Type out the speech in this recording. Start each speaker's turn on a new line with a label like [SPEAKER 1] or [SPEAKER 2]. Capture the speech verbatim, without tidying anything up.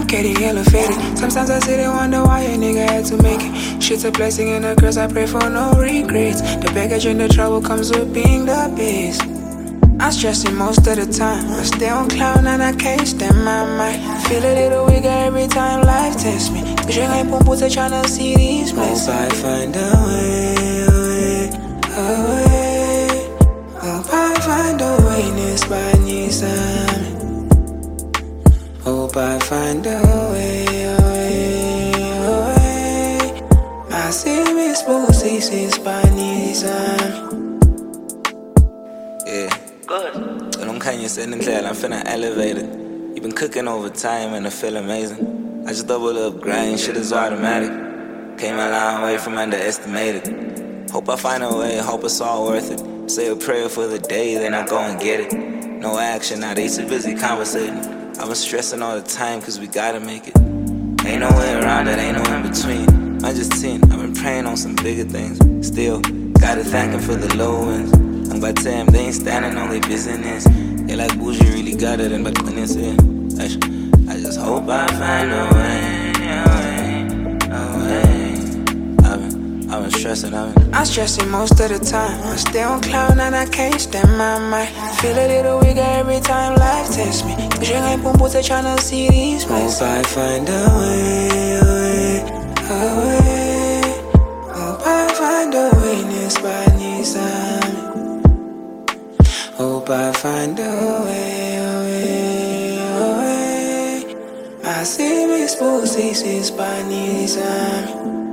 [SPEAKER 1] getting elevated. Sometimes I sit and wonder why a nigga had to make it. Shit's a blessing and a curse, I pray for no regrets. The baggage and the trouble comes with being the best. I'm stressing most of the time. I stay on cloud and I can't stand my mind. Feel a little weaker every time life tests me. Cause you ain't pum puta tryna see these blessings. Hope I find a way, a way, a way. Hope I find a way, Nisbanisami. Hope I find a way, a way, a way. I see me spooky, Nisbanisami.
[SPEAKER 2] Yeah. Good. And I'm kinda sitting there, I'm finna elevate it. You been cooking over time and I feel amazing. I just double up grind, shit is automatic. Came a long way from underestimated. Hope I find a way, hope it's all worth it. Say a prayer for the day, then I go and get it. No action, now they too busy conversating. I've been stressing all the time cause we gotta make it. Ain't no way around it, ain't no in between. I'm just ten, I've been praying on some bigger things. Still, gotta thank him for the low ones. I'm about to tell them they ain't standing on their business. They like Bougie really got it and but then it's it. I just hope I find a way, a way, a way. I've been, I've been stressing, I've been
[SPEAKER 1] I'm stressing most of the time. I stay on cloud and I can't stand my mind. Feel a little weaker every time life tests me. Cause you ain't pum puta tryna see these blessings. Hope I find a way, a way, a way. Hope I find a way, Nisbanisami. Hope I find a way, a way, a way. I see me spooky, Nisbanisami.